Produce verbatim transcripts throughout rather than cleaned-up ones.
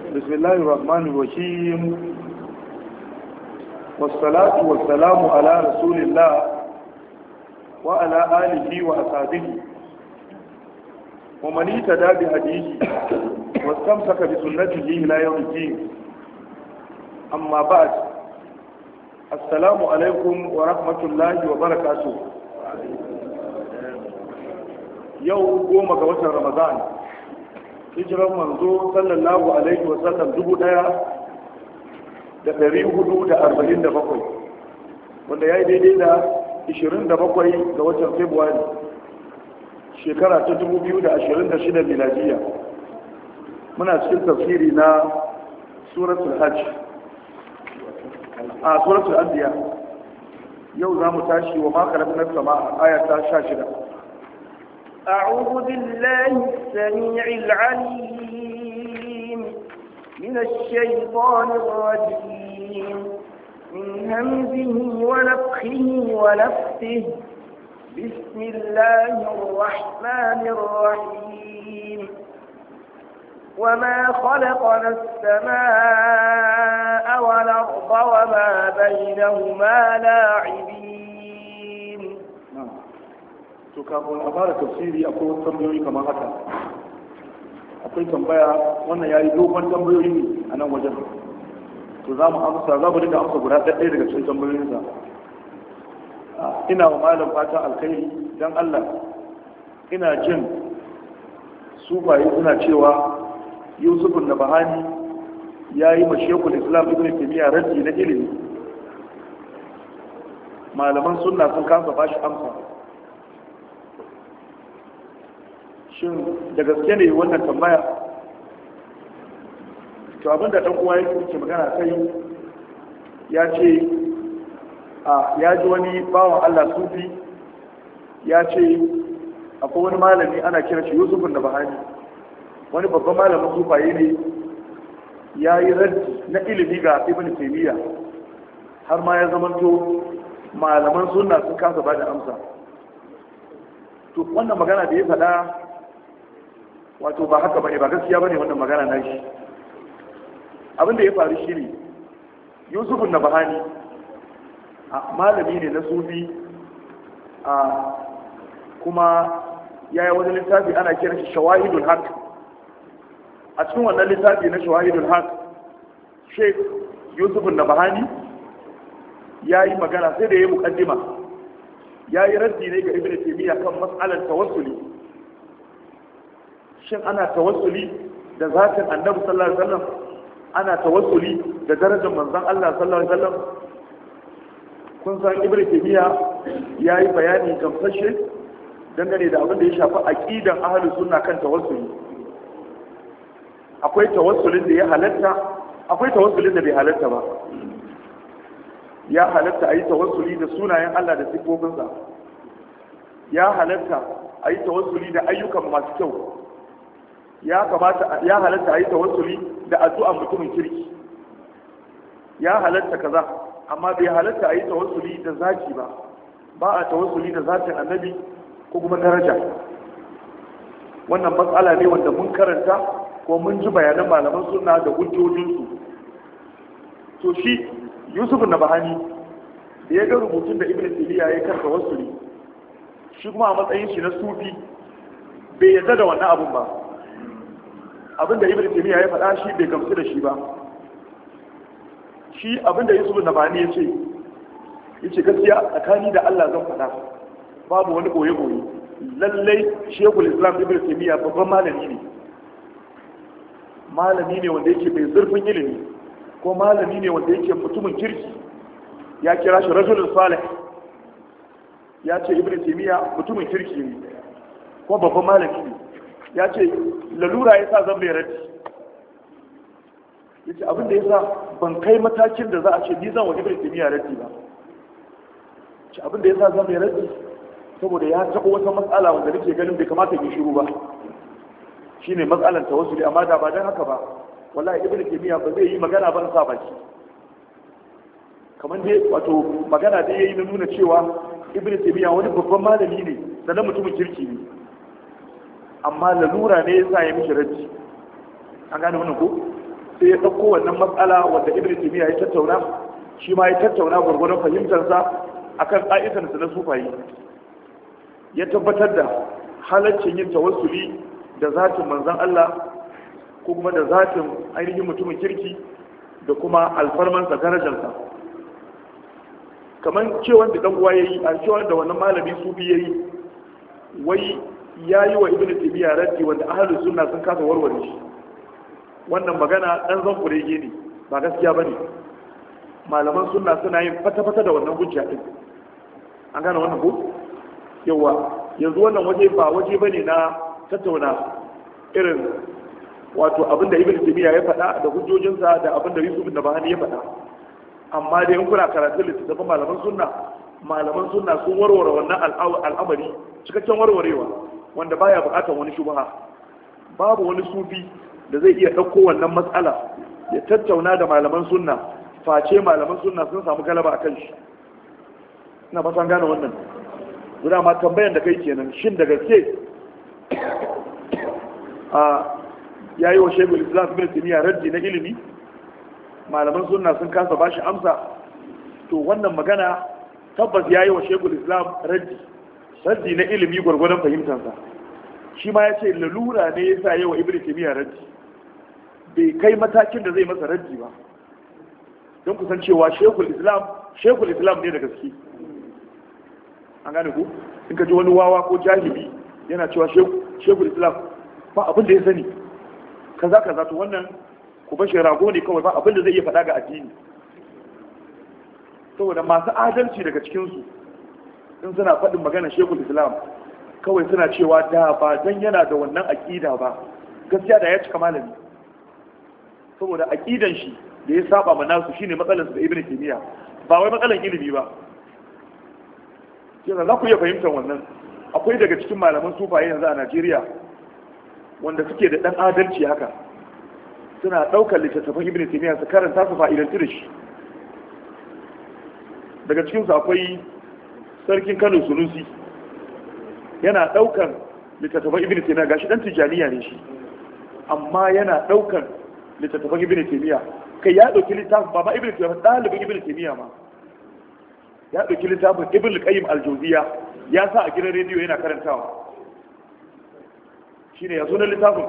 بسم الله الرحمن الرحيم والصلاة والسلام على رسول الله وعلى آله وأصحابه ومن اهتدى بهديه واستمسك بسنته إلى يوم الدين. أما بعد، السلام عليكم ورحمة الله وبركاته. يوم قوم قوة رمضان hijiran manzo sallallahu alaihi wa sallam dubu daya da dari hudu da arba'in da bakwai, wanda ya yi daidai da ishirin da bakwai ga watan februari shekara ta dubu biyu da ashirin da shida miladiya. Muna cikin tafsiri na suratul hajj a suratul anbiya. yau za mu tashi wa ma khalaqna as-samaa aya ta sha shida. أعوذ بالله السميع العليم من الشيطان الرجيم من همزه ونفخه ونفثه. بسم الله الرحمن الرحيم. وما خلقنا السماء والأرض وما بينهما لاعبين. to kafin a fara tafsiri akwai wasu tambayoyi kamar haka. Akwai tambaya, wannan ya yi dogon tambayoyi ne a nan wajen, to za mu amsa za mu dinga amsa guda ɗaya daga cikin tambayoyinsa. Ina wa malam fatan alkhairi don Allah. Ina jin sufaye suna cewa Yusufun Nabahani ya yi ma Shekul Islam Ibn Taymiyyah raddi na ilimi. Malaman sunna sun kasa bashi amsa. Shin da gaske ne wannan tambaya? To abinda dan uwa yake ce magana kai, ya ce a ya ji wani bawan Allah sufi ya ce akwai wani malami ana kira shi Yusufun Nabahani, wani babban malamin sufaye ne, ya yi raddi na ilimi ga Ibn Taymiyyah har ma ya zamanto malaman sunna sun kasa ba da amsa. To wannan magana da ya faɗa wato ba haka bane, ba gaskiya bane wannan magana na shi. Abin da ya faru shi ne Yusufun Nabahani malami ne na sufi, kuma ya yi wani littafi ana kira shi Shawahidul Haq. A cikin wannan littafi na Shawahidul Haq, Sheikh Yusufun Nabahani ya yi magana, sai da ya yi mukaddima, ya yi raddi ne ga Ibn Taymiyyah kan mas'alar tawassuli. Shin ana tawassuli da zatin Annabi sallallahu alaihi wasallam? Ana tawassuli da darajar manzon Allah sallallahu alaihi wasallam? Kun san Ibn Taymiyyah ya yi bayani gamsashe dangane da abin da ya shafi aqidan ahlus sunna kan tawassuli. Akwai tawassulin da ya halatta, akwai tawassulin da bai halatta ba. Ya halatta a yi tawassuli da sunayen Allah da sifofinsa. Ya halatta a yi tawassuli da ayyukan masu kyau. Ya kamata ya halatta a yi tawassuli da addu'an mutumin kirki. Ya halatta kaza, amma bai halatta a yi tawassuli da zaki ba. Ba a tawassuli da zatin annabi ko kuma daraja. Wannan matsala ne wanda mun karanta ko mun ji bayanan malaman sunna da hujjojinsu. To shi Yusuf Nabahani da ya ga rubutun da Ibn Taymiyyah ya karka tawassuli, shi kuma a matsayin shi na sufi bai yarda da wannan abun ba. Abinda Ibn Taymiyyah ya faɗa shi bai gamsu da shi ba. Shi abinda Yusuf Nabahani ya ce, ya ce gaskiya tsakani da Allah zan faɗa, babu wani boye-boye. Lallai Shekul Islam Ibn Taymiyyah babban malami ne. Malami ne wanda yake mai zurfin ilimi, ko malami ne wanda yake mutumin kirki. Ya kira shi rajulun salih. Ya ce Ibn Taymiyyah mutumin kirki ne, ko babban malami ne. Ya ce lalura ya sa zan bai raddi. Ya ce abinda ya sa ban kai matakin da za a ce ni zan wa Ibn Taymiyyah raddi ba. Ce abinda ya sa zan bai raddi saboda ya taɓa wata matsala wanda nake ganin bai kamata yi shiru ba. Shi ne matsalan tawassuli, amma da ba don haka ba wallahi Ibn Taymiyyah ba zai yi magana ba sa baki. Kamar dai wato magana dai yayi na nuna cewa Ibn Taymiyyah wani babban malami ne sannan mutumin kirki ne. Amma lalura ne ya sa ya mishi raddi. An gane wannan ko? sai ya ɗauko wannan matsala wanda ibn taymiya ya tattauna shi ma ya tattauna gwargwadon fahimtarsa akan ƙa'idarsa na sufayi ya tabbatar da halaccin yin tawassuli da zatin manzon Allah ko kuma da zatin ainihin mutumin kirki da kuma alfarmansa darajarsa kamar cewa da dan uwa yayi a cewa da wannan malami sufi yayi wai yayi wa ibnu taymiya raddi wanda ahlus sunna sun kasa warware shi wannan magana dan zan kurege ne ba gaskiya bane malaman sunna suna yin fata-fata da wannan hujja din an gane wannan ko yawa yanzu wannan waje ba waje bane na tattauna irin wato abinda ibnu taymiya ya faɗa da hujjojinsa da abinda yusuf da bahani ya faɗa amma dai in kuna karatun littattafan malaman sunna malaman sunna sun warware wannan al'amari cikakken warwarewa wanda baya buƙatar wani shubha babu wani sufi da zai iya ɗauko wannan matsala ya tattauna da malaman sunna face malaman sunna sun samu galaba akan shi ina ba san gane wannan guda ma tambayan da kai kenan shin da gaske a yayi wa shaykhul islam ibn taymiyyah raddi na ilimi malaman sunna sun kasa bashi amsa to wannan magana tabbas yayi wa shaykhul islam raddi raddi na ilimi gurgurdan fahimtansa shi ma yace lalura ne yasa yayi wa ibn taymiyyah raddi bai kai matakin da zai masa raddi ba don kusan cewa shaykhul islam shaykhul islam ne da gaske an gane ku in ka ji wani wawa ko jahili yana cewa shaykhul islam ba abin da ya sani kaza kaza to wannan ku bashi rago ne kawai ba abin da zai iya faɗa ga addini saboda masu adalci daga cikinsu in suna faɗin magana shekul islam kawai suna cewa da ba dan yana da wannan aƙida ba gaskiya da ya cika malami saboda aƙidan shi da ya saba ma nasu shine matsalarsa da ibn taymiya ba wai matsalar ilimi ba yana za ku iya fahimtar wannan akwai daga cikin malaman sufaye yanzu a Najeriya wanda suke da ɗan adalci haka suna ɗaukar littattafan ibn taymiya su karanta su fa'idantu da shi daga cikinsu akwai sarkin Kano Sunusi yana ɗaukar littattafan ibn taymiya gashi ɗan tijaniya ne shi amma yana ɗaukar littattafan ibn taymiya kai ya ɗauki littafin ba ma ibn taymiya ɗalibin ibn taymiya ma ya ɗauki littafin ibn qayyim al-jawziya ya sa a gidan rediyo yana karantawa shine ya zo na littafin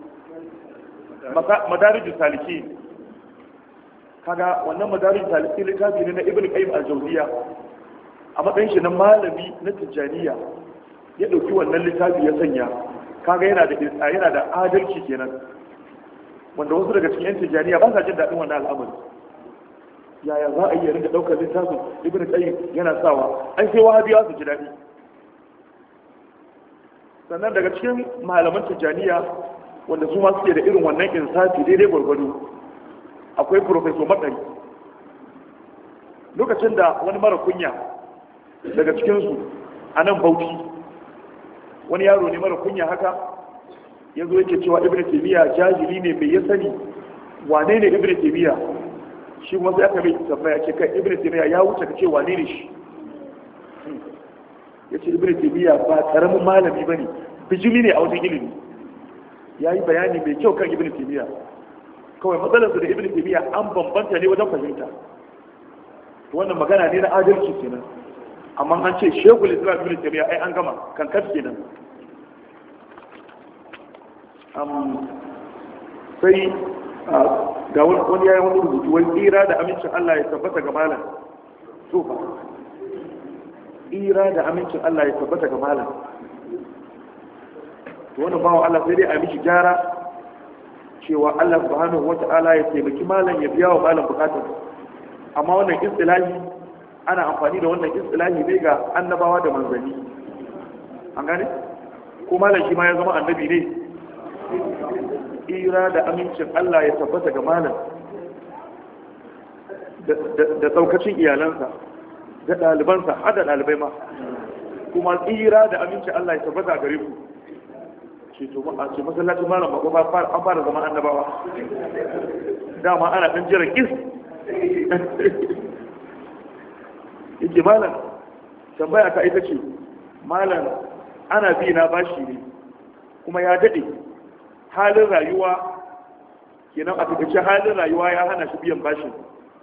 madarijus saliki kaga wannan madarijus saliki littafi ne na ibn qayyim al-jawziya a matsayin shi na malami na tijaniya ya dauki wannan littafi ya sanya kaga yana da yana da adalci kenan wanda wasu daga cikin yan tijaniya ba sa jin dadin wannan al'amari yaya za a yi rinka daukar littafin ibn qayyim yana sawa ai sai wahabiya su ji dadi sannan daga cikin malaman tijaniya wanda su ma suke da irin wannan insafi daidai gwargwado akwai professor Makari lokacin da wani mara kunya daga cikinsu a nan Bauchi wani yaro ne mara kunya haka ya zo yake cewa ibn taymiya jahili ne mai ya sani wane ne ibn taymiya shi kuma sai aka mai tambaya ce kai ibn taymiya ya wuce ka ce wane ne shi ya ce ibn taymiya ba karamin malami bane bijimi ne a wajen ilimi ya yi bayani mai kyau kan ibn taymiya kawai matsalarsu da ibn taymiya an bambanta ne wajen fahimta wannan magana ne na adalci kenan amma an ce shekul islam ibn taymiya ai an gama kan kas kenan sai ga wani yayin wani rubutu wani tsira da amincin Allah ya tabbata ga malam sofa tsira da amincin Allah ya tabbata ga malam wannan bawan Allah sai dai a miki gyara cewa Allah subhanahu wata'ala ya taimaki malam ya biya wa malam bukatar amma wannan istilahi ana amfani da wannan istilahi ne ga annabawa da manzanni an gane ko malam shi ma ya zama annabi ne ira da amincin Allah ya tabbata ga malam da saukacin iyalansa da ɗalibansa har da ɗalibai ma kuma tsira da amincin Allah ya tabbata gare ku ce to a ce masallacin malam ba an fara zama annabawa dama ana ɗan jiran is yake malam tambaya ta ita ce malam ana bi na bashi ne kuma ya daɗe halin rayuwa kenan a takaice halin rayuwa ya hana shi biyan bashin,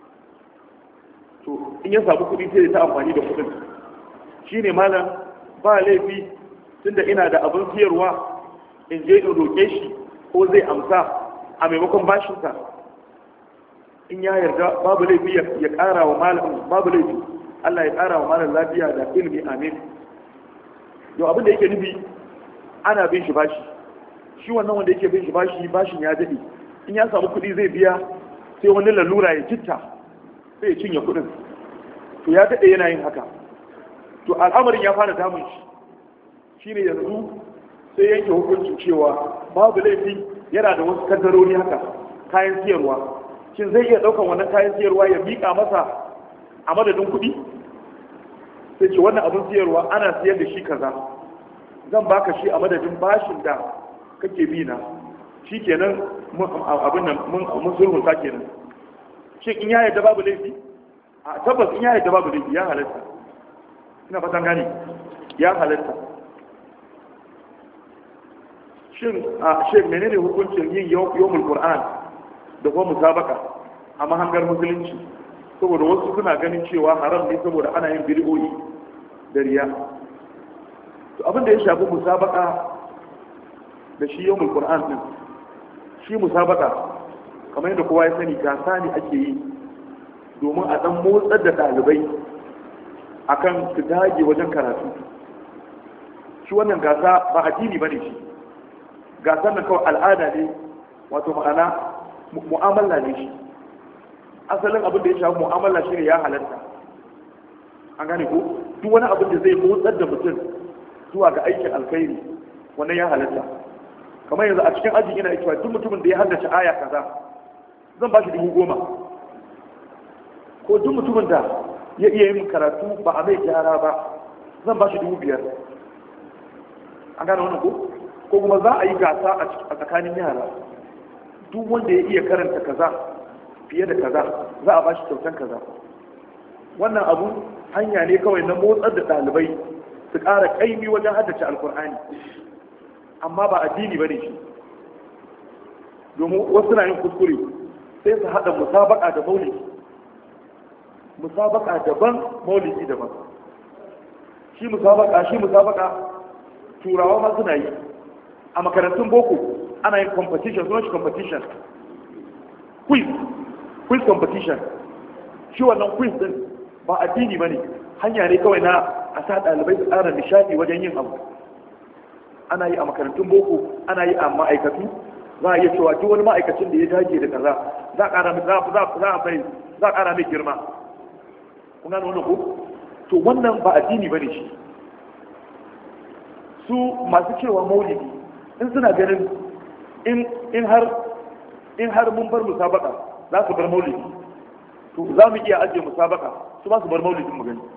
to in ya samu kuɗi sai ta amfani da kuɗin. Shi ne malam ba laifi tunda ina da abin siyarwa in je in roƙe shi ko zai amsa a maimakon bashinsa. In ya yarda babu laifi ya ƙara wa malam, babu laifi Allah ya ƙara wa malam lafiya da ilimi, amin. Yau abin da yake nufi ana bin shi bashi, shi wannan wanda yake bin shi bashi bashin ya daɗe, in ya samu kuɗi zai biya sai wani lalura ya jitta sai ya cinye kuɗin, to ya daɗe yana yin haka, to al'amarin ya fara damun shi, shi ne yanzu sai yanke hukuncin cewa babu laifi yana da wasu kaddarori haka kayan siyarwa, shin zai iya ɗaukan wannan kayan siyarwa ya miƙa masa a madadin kuɗi? Sai ce wannan abin siyarwa ana siyar da shi kaza, zan baka shi a madadin bashin da kake bi na, shi kenan abin nan mun sulhunta kenan. Shin in ya yarda babu laifi? A tabbas in ya yarda babu laifi ya halatta, ina fatan gane ya halatta. Shin a shin menene hukuncin yin yawmul qur'an da kuma musabaka a mahangar musulunci? Saboda wasu suna ganin cewa haram ne saboda ana yin bid'o'i da riya. To abin da ya shafi musabaka da shi yawmul qur'an din, shi musabaka kamar yadda kowa ya sani gasa ne ake yi domin a dan motsar da ɗalibai akan su dage wajen karatu. Shi wannan gasa ba addini bane shi, gasar nan kawai al'ada ne, wato ma'ana mu'amala ne shi. Asalin abin da ya shafi mu'amala shi ne ya halatta, an gane ko duk wani abin da zai motsar da mutum zuwa ga aikin alkhairi wannan ya halatta. Kamar yanzu a cikin aji ina cewa duk mutumin da ya haddace aya kaza zan ba shi dubu goma, ko duk mutumin da ya iya yin karatu ba a mai gyara ba zan ba shi dubu biyar, an gane wannan ko ko kuma za a yi gasa a tsakanin yara, duk wanda ya iya karanta kaza fiye da kaza za a ba shi kyautan kaza. Wannan abu hanya ne kawai na motsar da ɗalibai su ƙara ƙaimi wajen haddace alkur'ani, amma ba addini ba ne shi. Domin wasu na yin kuskure sai su haɗa musabaka da maulidi, musabaka daban maulidi daban. Shi musabaka shi musabaka turawa ma suna yi, a makarantun boko ana yin competition, sunan shi competition, quiz quiz competition. Shi wannan quiz din ba addini ba ne, hanya ne kawai na a sa ɗalibai su ƙara nishaɗi wajen yin abu. Ana yi a makarantun boko, ana yi a ma'aikatu, za a iya cewa duk wani ma'aikacin da ya dage da kaza za a ƙara mai za a ƙara mai girma. Kun gano wannan ko? To wannan ba addini ba ne shi. Su masu cewa maulidi in suna ganin in har in har mun bar musabaka za su bar maulidi, to za mu iya ajiye musabaka su ba su bar maulidin mu gani.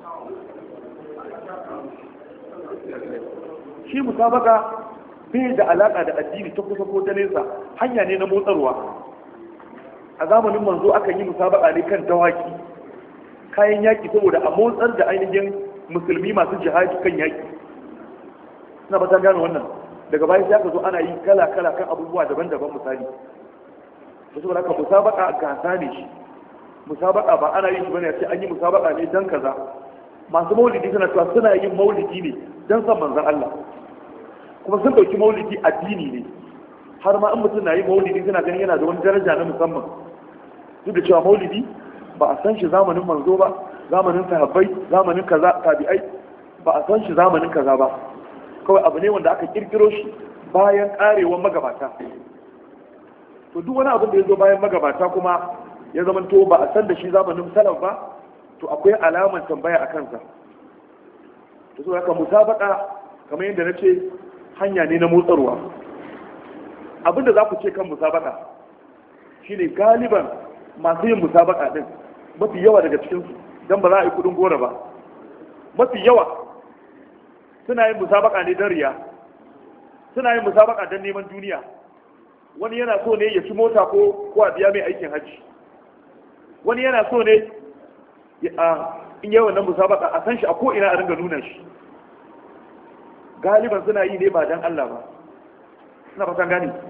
Shi musabaka bai da alaka da addini ta kusa ko ta nesa, hanya ne na motsarwa. A zamanin manzo akan yi musabaka ne kan dawaki, kayan yaki, saboda a motsar da ainihin musulmi masu jihadi kan yaki. Ina ba ta gane wannan. Daga bayan sai aka zo ana yi kala-kala kan abubuwa daban-daban misali. Da saboda haka musabaka gasa ne shi. Musabaka ba ana yin shi bane sai an yi musabaka ne dan kaza. Masu maulidi suna cewa suna yin maulidi ne dan san manzon Allah. Kuma sun dauki maulidi addini ne. Har ma in mutum na yi maulidi suna ganin yana da wani daraja na musamman. Duk da cewa maulidi ba a san shi zamanin manzo ba, zamanin sahabbai, zamanin kaza tabi'ai, ba a san shi zamanin kaza ba. Kawai abu ne wanda aka kirkiro shi bayan karewar magabata. To duk wani abin da ya zo bayan magabata kuma ya zama to ba a san da shi zamanin salaf ba, to akwai alaman tambaya a kansa. To saboda haka musabaka kamar yadda na ce hanya ne na motsarwa. Abin da za ku ce kan musabaka shine galiban masu yin musabaka din mafi yawa daga cikinsu, don ba za a yi kudin gora ba, mafi yawa suna yin musabaka ne don riya, suna yin musabaka don neman duniya. Wani yana so ne ya ci mota ko ko a biya mai aikin hajji, wani yana so ne in yi wannan musabaka a san shi a ko'ina a ringa nuna shi. Galiban suna yi ne ba don Allah ba, suna fatan gani.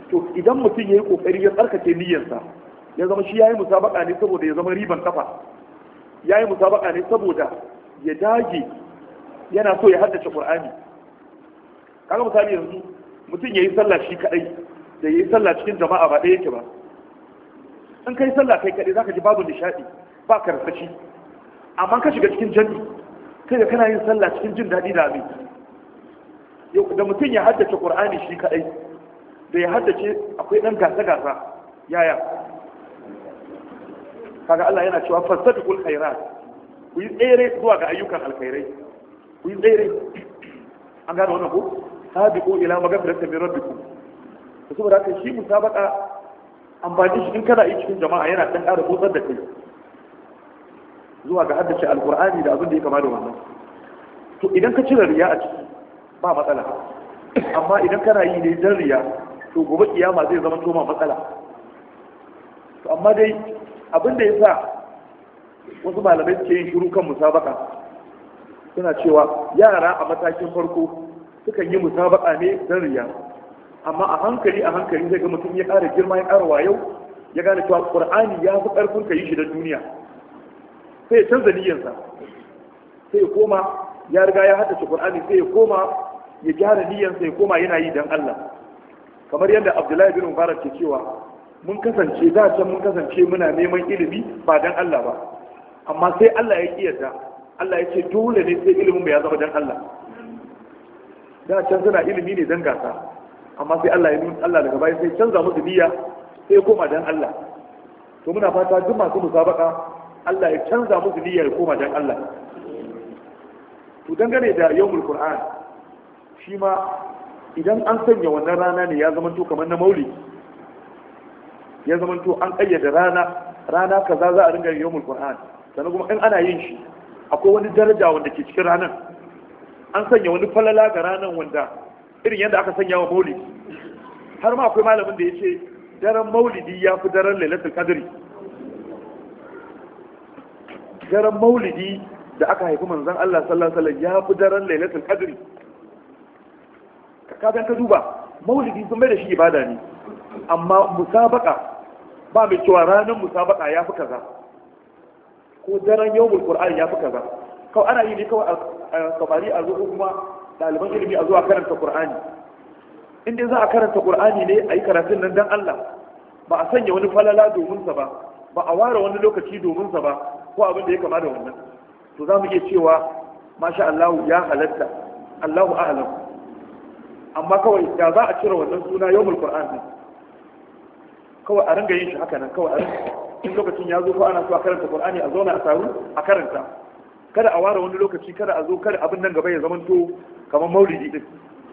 to idan mutum ya yi kokari ya tsarkake niyyarsa ya zama shi ya yi musabaka ne saboda ya zama riban kafa, ya yi musabaka ne saboda ya dage yana so ya haddace Qur'ani. Kaga misali yanzu mutum ya yi sallah shi kadai da ya yi sallah cikin jama'a ba ɗaya yake ba. In kai sallah kai kadai zaka ji babu nishadi, ba karsashi. Amma ka shiga cikin jami'i kai da kana yin sallah cikin jin daɗi da abin. Yau da mutum ya haddace Qur'ani shi kadai da ya haddace akwai dan gasa-gasa yaya. Kaga Allah yana cewa fastabiqul khairat, ku yi tsere zuwa ga ayyukan alkhairai, ku yi tsere. An gane wannan ko? Sabiqu ila maghfiratin min rabbikum. To saboda haka shi musabaka amfani shi in kana yi cikin jama'a yana dan ƙara motsar da kai zuwa ga haddace alqur'ani da abin da ya kama da wannan. To idan ka cire riya a ciki ba matsala, amma idan kana yi ne dan riya to gobe kiyama zai zama to ma matsala. To amma dai abin da ya sa wasu malamai suke yin shiru kan musabaka suna cewa yara a matakin farko sukan yi musabaka ne don riya, amma a hankali a hankali zai ga mutum ya ƙara girma ya ƙara wayo ya gane cewa ƙur'ani ya fi ƙarfin ka yi shi don duniya, sai ya canza niyyarsa, sai ya koma ya riga ya haddace ƙur'ani sai ya koma ya gyara niyyarsa ya koma yana yi don Allah. Kamar yadda Abdullahi bin Mubarak ke cewa mun kasance da can mun kasance muna neman ilimi ba dan Allah ba, amma sai Allah ya kiyarda, Allah ya ce dole ne sai ilimin mu ya zama dan Allah. Da can suna ilimi ne dan gasa, amma sai Allah ya nuna Allah daga baya sai canza musu niyya sai ya koma dan Allah. To muna fata duk masu musabaka Allah ya canza musu niyya ya koma dan Allah. To dangane da yawmul Qur'an shi ma idan an sanya wannan rana ne ya zama to kamar na maulidi, ya zama to an kayyade rana rana kaza za a ringa yin yawmul Qur'an, sannan kuma in ana yin shi akwai wani daraja wanda ke cikin ranar, an sanya wani falala ga ranar wanda irin yadda aka sanya wa maulidi. Har ma akwai malamin da ya ce daren maulidi ya fi daren lailatul qadri. Daren maulidi da aka haifi manzon Allah sallallahu alaihi wasallam ya fi daren lailatul qadri. Ka ka duba maulidi sun mai da shi ibada ne, amma musabaka ba mai cewa ranar musabaka ya fi kaza ko daren yawmul Qur'an ya fi kaza. Kawai ana yi ne kawai a kabari a zo kuma ɗaliban ilimi a zuwa karanta Qur'ani. In dai za a karanta Qur'ani ne a yi karatun nan dan Allah, ba a sanya wani falala domin sa ba, ba a ware wani lokaci domin sa ba ko abin da ya kama da wannan, to za mu iya cewa masha Allah ya halatta, Allahu a'lam. Amma kawai da za a cire wannan suna yawmul Qur'an ne, kawai a ringa yin shi haka nan, kawai a ringa in lokacin ya zo ko ana so a karanta Qur'ani a zauna a taru a karanta, kada a ware wani lokaci, kada a zo kada abin nan gaba ya zamanto kamar maulidi din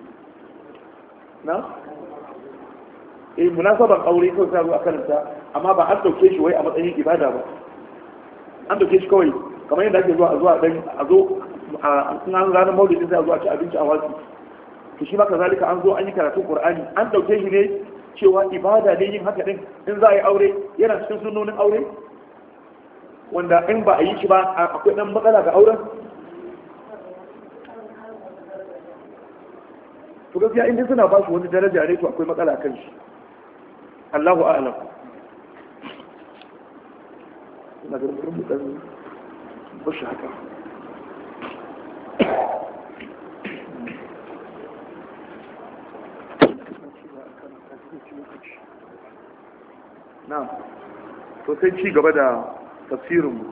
na eh munasaban aure kawai sai a karanta, amma ba an dauke shi wai a matsayin ibada ba, an dauke shi kawai kamar yadda ake zuwa a zuwa dan a zo a an ranar maulidi sai a zo a ci abinci a wasu. To shi ma kazalika an zo an yi karatun Qur'ani, an dauke shi ne cewa ibada ne yin haka din. In za a yi aure yana cikin sunnonin aure wanda in ba a yi shi ba akwai dan matsala ga auren. To gaskiya in suna ba shi wani daraja ne to akwai matsala kan shi. Allahu a'lam. Ina ga rubutu dan bashi haka. Na'am. To sai ci gaba da tafsirinmu.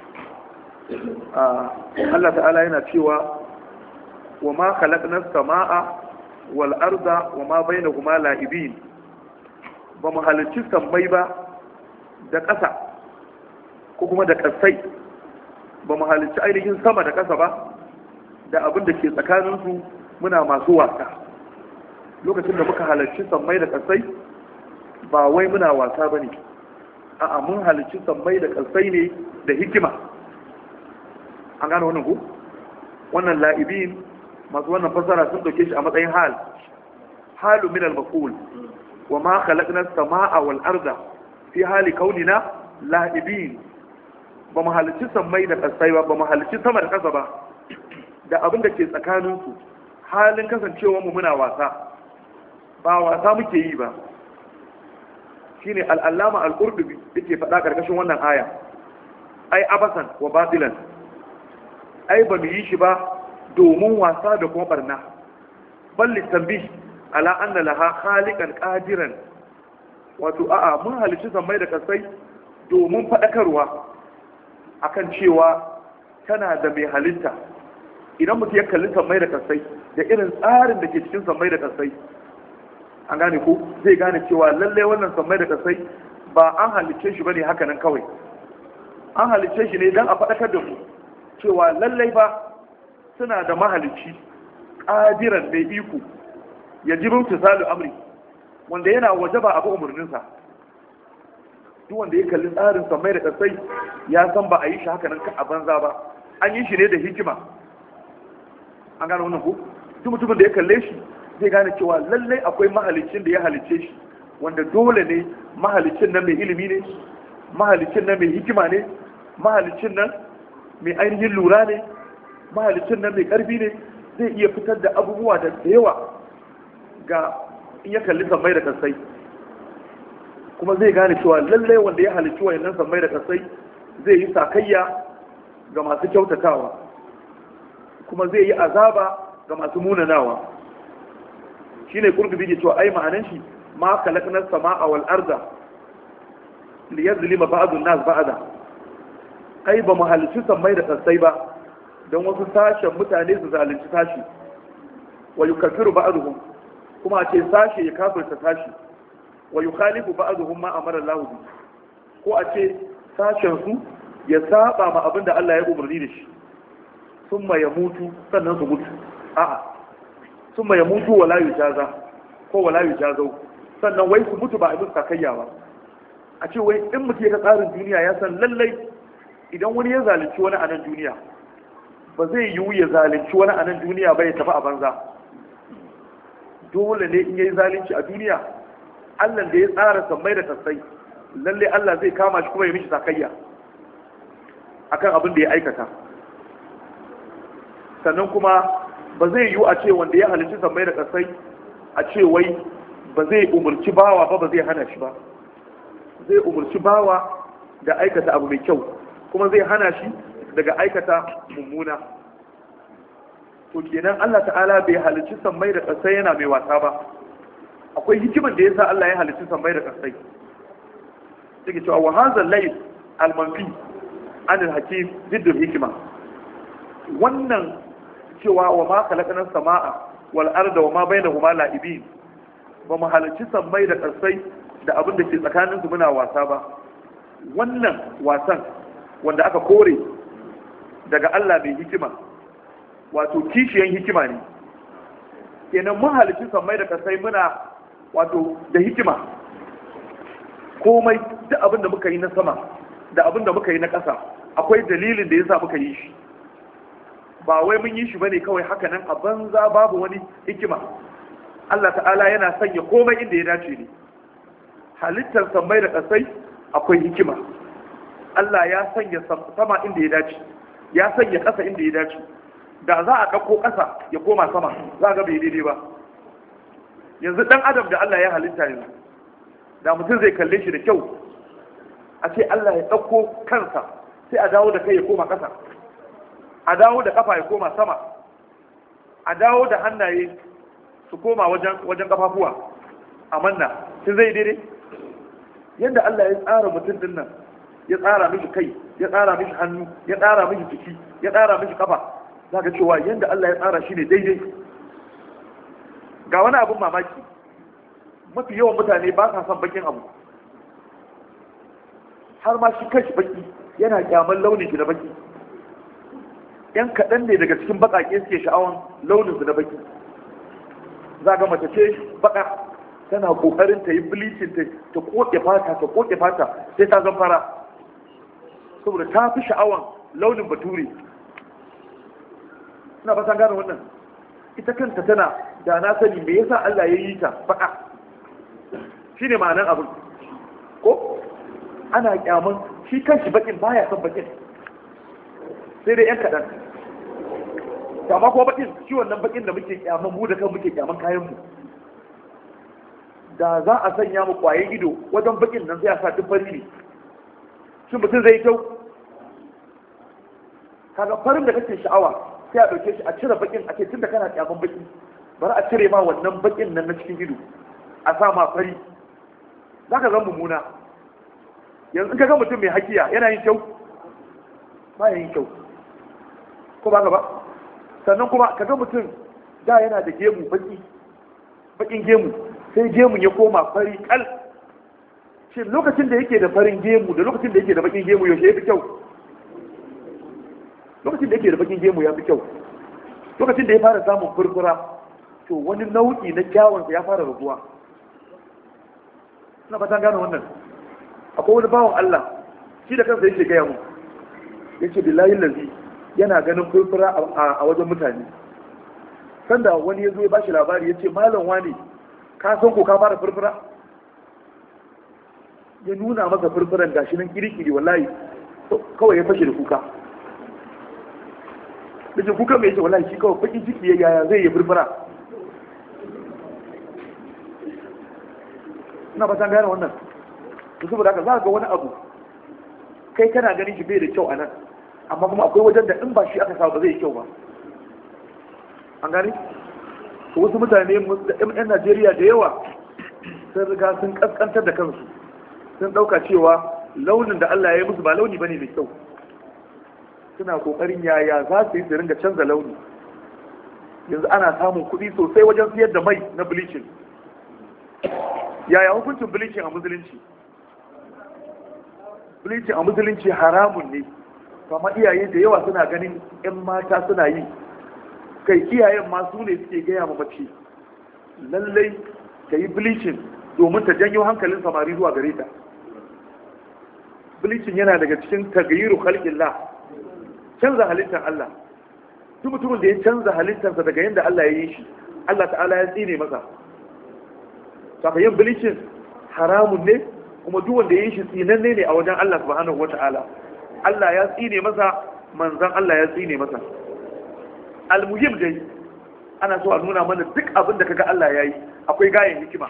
Allah ta'ala yana cewa wa ma khalaqna as-samaa wal arda wa ma bainahuma la'ibin. Ba mu halicci sammai ba da ƙasa ko kuma da ƙasai, ba mu halicci ainihin sama da ƙasa ba da abin da ke tsakaninsu muna masu wasa. Lokacin da muka halicci sammai da ƙasai ba wai muna wasa ba ne, a'a mun halicci sammai da ƙasai ne da hikima. An gano wannan ku? Wannan la'ibin masu wannan fasara sun dauke shi a matsayin hal halu min al-maqul wa ma khalaqna as-samaa wal arda fi hali kaunina la'ibin. Ba mu halicci sammai da ƙasai ba, ba mu halicci sama da ƙasa ba da abin da ke tsakaninsu halin kasancewar mu muna wasa, ba wasa muke yi ba, shine al-allama al-qurtubi yake faɗa karkashin wannan aya ai abasan wa batilan ai ba mu yi shi ba domin wasa da kuma barna balli tambih ala anna laha khaliqan qadiran wato a'a mun halicci sammai da kasai domin faɗakarwa akan cewa tana da mai halitta. Idan mutum ya kalli sammai da kasai da irin tsarin da ke cikin sammai da kasai, an gane ko zai gane cewa lallai wannan sammai da kasai ba an halicce shi bane haka nan kawai, an halicce shi ne don a faɗakar da mu cewa lallai ba suna da mahalicci ƙadiran mai iko ya jibin tisalu amri wanda yana waje ba abu umarninsa. Duk wanda ya kalli tsarin sammai da kasai ya san ba a yi shi haka nan a banza ba, an yi shi ne da hikima. An gane wannan ko duk mutumin da ya kalle shi zai gane cewa lallai akwai mahalicin da ya halicce shi wanda dole ne mahalicin nan mai ilimi ne, mahalicin nan mai hikima ne, mahalicin nan mai ainihin lura ne, mahalicin nan mai karfi ne, zai iya fitar da abubuwa da yawa ga in ya kalli sammai da kasai, kuma zai gane cewa lallai wanda ya halicci wayannan sammai da kasai zai yi sakayya ga masu kyautatawa, kuma zai yi azaba ga masu munanawa. Shine Qurtubi ke cewa ai ma'anan shi ma khalaqna samaa wal arda liyazlima ba'd an-nas ba'da, ai ba mu halicci sammai da kasai ba don wasu sashen mutane su zalunci sashi, wa yukaffiru ba'dhum, kuma a ce sashe ya kafirta sashi, wa yukhalifu ba'dhum ma amara Allah bi, ko a ce sashen su ya saba ma abinda Allah ya umarni da shi, summa yamutu sannan su mutu. A'a, summa yamutu wala yujaza ko wala yujazau, sannan wai su mutu ba a musu sakayya ba. A ce wai in mutu ya tsarin duniya ya san lallai idan wani ya zalunci wani a nan duniya ba zai yiwu ya zalunci wani a nan duniya ba ya tafi a banza. Dole ne in yayi zalunci a duniya Allah da ya tsara sammai da kasai lalle Allah zai kama shi kuma ya mishi sakayya akan abin da ya aikata. Sannan kuma ba zai yiwu a ce wanda ya halicci sammai da kasai a ce wai ba zai umurci bawa ba ba zai hana shi ba, zai umurci bawa da aikata abu mai kyau kuma zai hana shi daga aikata mummuna. To kenan Allah ta'ala bai halicci sammai da kasai yana mai wasa ba, akwai hikimar da yasa Allah ya halicci sammai da kasai. Take cewa wa hadha layl al-manfi an al-hakim ziddul hikma, wannan cewa wa ma khalaqna samaa wal arda wa ma bainahuma la'ibin, ba mu halicci sammai da kasai da abin da ke tsakanin su muna wasa ba. Wannan wasan wanda aka kore daga Allah mai hikima, wato kishiyan hikima ne. Kenan mun halicci sammai da kasai muna wato da hikima, komai duk abin da muka yi na sama da abin da muka yi na ƙasa akwai dalilin da yasa muka yi shi, ba wai mun yi shi bane kawai haka nan a banza babu wani hikima. Allah ta'ala yana sanya komai inda ya dace ne. Halittar sammai da kasai akwai hikima. Allah ya sanya sama inda ya dace, ya sanya ƙasa inda ya dace. Da za a ɗauko ƙasa ya koma sama za ga bai daidai ba. Yanzu ɗan adam da Allah ya halitta yanzu, da mutum zai kalle shi da kyau a ce Allah ya ɗauko kansa sai a dawo da kai ya koma ƙasa, a dawo da ƙafa ya koma sama, a dawo da hannaye su koma wajen wajen ƙafafuwa a manna, shi zai daidai? Yadda Allah ya tsara mutum din nan, ya tsara mishi kai, ya tsara mishi hannu, ya tsara mishi jiki, ya tsara mishi ƙafa, za ka cewa yadda Allah ya tsara shi ne daidai. Ga wani abin mamaki, mafi yawan mutane ba sa son bakin abu, har ma shi kashi baki yana kyaman launin shi na baki. Yan kaɗan ne daga cikin baƙaƙe suke sha'awan launin su na baki. Za ga mace ce baƙa tana ƙoƙarin ta yi bleaching ta ta koke fata ta koke fata sai ta zan fara, saboda ta fi sha'awan launin bature. Ina fatan gane wannan. Ita kanta tana da na sani me yasa Allah ya yi ta baƙa. Shine ma'anar abin. Ko ana kyaman shi kanshi bakin baya son bakin, sai dai yan kaɗan. Amma ko bakin shi wannan bakin da muke kyaman mu da kan muke kyaman kayan mu. da za a sanya mu kwaye ido wajen bakin nan sai a sa duk fari ne shin mutum zai kyau? kaga farin da kake sha'awa sai a ɗauke shi a cire bakin a ce tunda kana kyaman baki bari a cire ma wannan bakin nan na cikin ido a sa ma fari za ka zan mummuna. Yanzu ka ga mutum mai hakiya yana yin kyau ba yin kyau ko ba ka ba. Sannan kuma ka ga mutum da yana da gemu baki bakin gemu sai gemu ya koma fari kal. Shin lokacin da yake da farin gemu da lokacin da yake da bakin gemu yaushe ya fi kyau? Lokacin da yake da bakin gemu ya fi kyau. Lokacin da ya fara samun furfura to wani nau'i na kyawunsa ya fara raguwa. Ina fatan gane wannan. Akwai wani bawan Allah shi da kansa yake gaya mu yake billahi lazi yana ganin furfura a wajen mutane. Sanda wani ya zo ya bashi labari ya ce malam wani ka san ko ka fara furfura? Ya nuna masa furfuran gashi nan kirikiri wallahi kawai ya fashe da kuka. Da ke kuka mai yake wallahi shi kawai bakin ciki ya yaya zai yi furfura. Ina fatan gane wannan. To saboda haka za ka ga wani abu kai kana ganin shi bai da kyau a nan amma kuma akwai wajen da in ba shi aka samu ba zai yi kyau ba. An gani? To wasu mutane yan Najeriya da yawa sun riga sun kaskantar da kansu sun dauka cewa launin da Allah ya yi musu ba launi bane mai kyau. Suna kokarin yaya za su yi su ringa canza launi. Yanzu ana samun kuɗi sosai wajen siyar da mai na bleaching. Yaya hukuncin bleaching a musulunci? Bleaching a musulunci haramun ne. Kama iyaye da yawa suna ganin 'yan mata suna yi. Kai iyayen masu ne suke gaya ma mace lallai ta yi bleaching domin ta janyo hankalin samari zuwa gare ta. Bleaching yana daga cikin tagayiru khalqillah, canza halittar Allah. Duk mutumin da ya canza halittarsa daga yadda Allah ya yi shi, Allah ta'ala ya tsine masa. Saka yin bleaching haramun ne kuma duk wanda ya yi shi tsinanne ne a wajen Allah subhanahu wata'ala. Allah ya tsine masa, manzon Allah ya tsine masa. Almuhim dai ana so a nuna mana duk abin da kaga Allah ya yi akwai gayen hikima.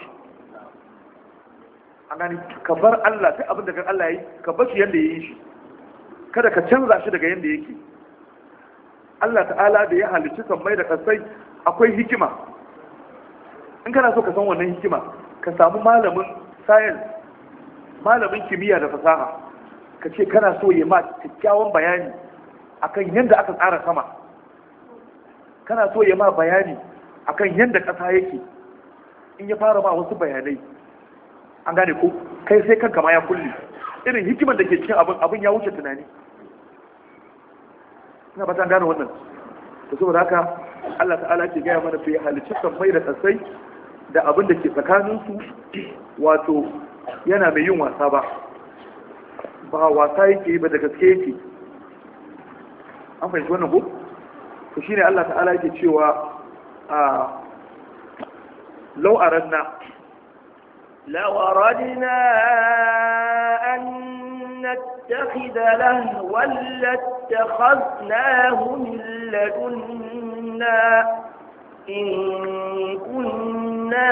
An gani ka bar Allah duk abin da kaga Allah ya yi ka bar shi yadda ya yi shi. Kada ka canza shi daga yadda yake. Allah ta'ala da ya halicci sammai da kasai akwai hikima. In kana so ka san wannan hikima ka samu malamin science, malamin kimiyya da fasaha ka ce kana so ya ma kyakkyawan bayani akan yadda aka tsara sama, kana so ya ma bayani akan yadda ƙasa yake. In ya fara ma wasu bayanai an gane ko kai sai kanka ma ya kulle irin hikimar da ke cikin abin abin ya wuce tunani. Ina ba ta gane wannan. To saboda haka Allah ta'ala ke gaya mana bai halicci sammai da kasai da abin da ke tsakaninsu wato yana mai yin wasa ba, ba wasa yake ba da gaske yake. An fahimci wannan ko? To shine Allah ta'ala yake cewa a law aradna law aradna an nattakhidha lahwan lattakhadnahu min ladunna in kunna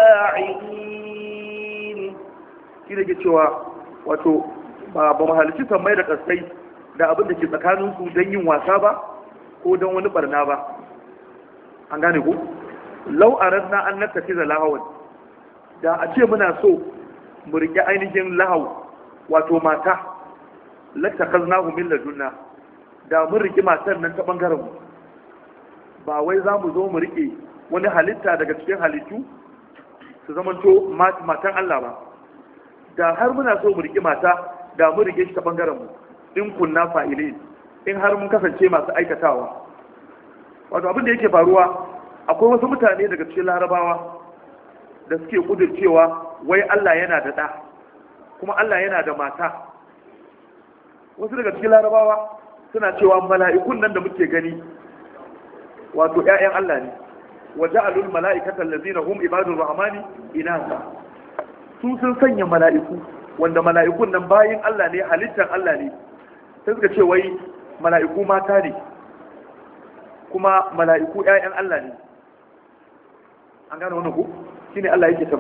fa'ilin. Kina ke cewa wato ba ba mahalici sammai da kasai da abin da ke tsakaninsu don yin wasa ba ko don wani barna ba. An gane ku? Lau a ranna an nattafi da lahawan da a ce muna so mu riƙe ainihin lahau wato mata lattakaz nahu min ladunna da mun riƙe matar nan ta ɓangaren mu, ba wai za mu zo mu riƙe wani halitta daga cikin halittu su zamanto matan Allah ba. Da har muna so mu riƙe mata da mun riƙe shi ta ɓangaren mu in kunna fa'ilin, in har mun kasance masu aikatawa. Wato abin da yake faruwa akwai wasu mutane daga cikin larabawa da suke kudircewa wai Allah yana da ɗa kuma Allah yana da mata. Wasu daga cikin larabawa suna cewa mala'ikun nan da muke gani wato ‘ya'yan Allah ne, waje alul mala'ikatan lazina hum ibadun rahmani inasa. Su sun sanya mala'iku wanda mala'ikun nan bayin Allah ne, halittar Allah ne, sai suka ce wai mala'iku mata ne kuma mala'iku ‘ya'yan Allah ne. An gane wannan ku? Shi ne Allah yake tambaya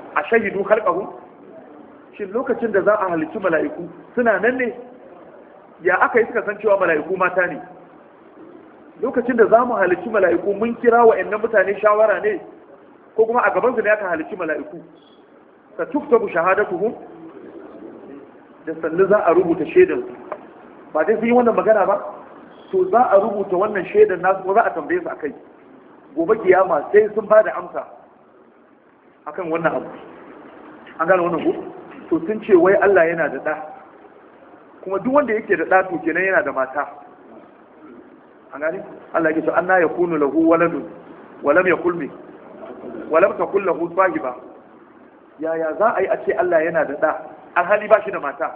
a shahidu khalqahu shin lokacin da za a halicci mala'iku suna nan ne ya aka yi suka san cewa mala'iku mata ne lokacin da za mu halicci mala'iku mun kira wa'annan mutane shawara ne ko kuma a gaban su ne aka halicci mala'iku ta tuktabu shahadatuhum da sannu za a rubuta shaidan ba dai sun yi wannan magana ba to za a rubuta wannan shaidan nasu ko za a tambaye su akai gobe kiyama sai sun ba da amsa akan wannan abu an gane wannan ko to sun ce wai Allah yana da ɗa kuma duk wanda yake da ɗa to kenan yana da mata an gane Allah yake to anna yakunu lahu waladun wa lam yakul mi wa lam takul lahu sahiba yaya za a yi a ce Allah yana da ɗa alhali ba shi da mata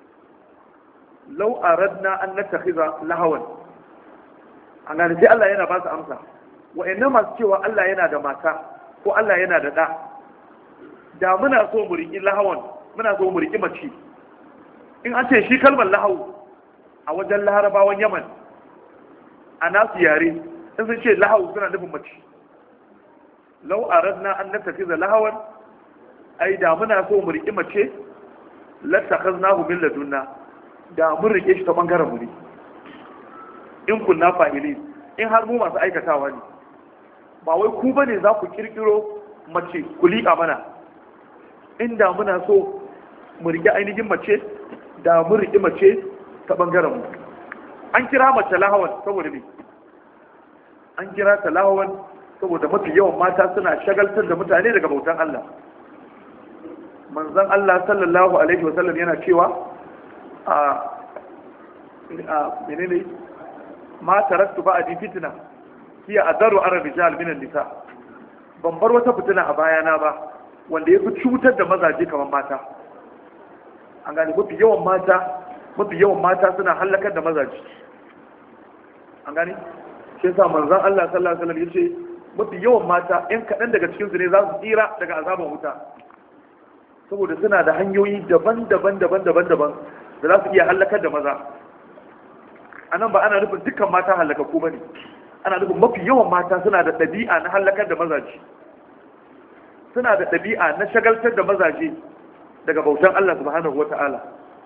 lau aradna an nattakhiza lahawan an gane sai Allah yana ba su amsa wa'annan masu cewa Allah yana da mata ko Allah yana da ɗa da muna so mu riƙi lahawan muna so mu riƙi mace in an ce shi kalmar lahawu a wajen larabawan yaman a nasu yare in sun ce lahawu suna nufin mace lau aradna an nattakhiza lahawan ai da muna so mu riƙi mace lattakhaznahu min ladunna da mun rike shi ta bangaren mu ne in kunna fa'ili in har mu masu aikatawa ne ba wai ku bane za ku kirkiro mace ku liƙa mana inda muna so mu rike ainihin mace da mun rike mace ta bangaren mu an kira mace lahawan saboda me an kira ta lahawan saboda mafi yawan mata suna shagaltar da mutane daga bautan Allah manzon Allah sallallahu alaihi wasallam yana cewa a menene ma taraktu ba'di fitna hiya adaru ara rijal min an-nisa ban bar wata fitina a bayana ba wanda yafi cutar da mazaje kamar mata an gane mafi yawan mata mafi yawan mata suna halakar da mazaje an gane shi yasa manzon Allah sallallahu alaihi wasallam yace mafi yawan mata in kadan daga cikin su ne za su tsira daga azaban wuta saboda suna da hanyoyi daban-daban daban-daban daban da za su iya halakar da maza a nan ba ana nufin dukkan mata halakaku ba ne ana nufin mafi yawan mata suna da ɗabi'a na halakar da mazaje suna da ɗabi'a na shagaltar da mazaje daga bautan Allah subhanahu wa ta'ala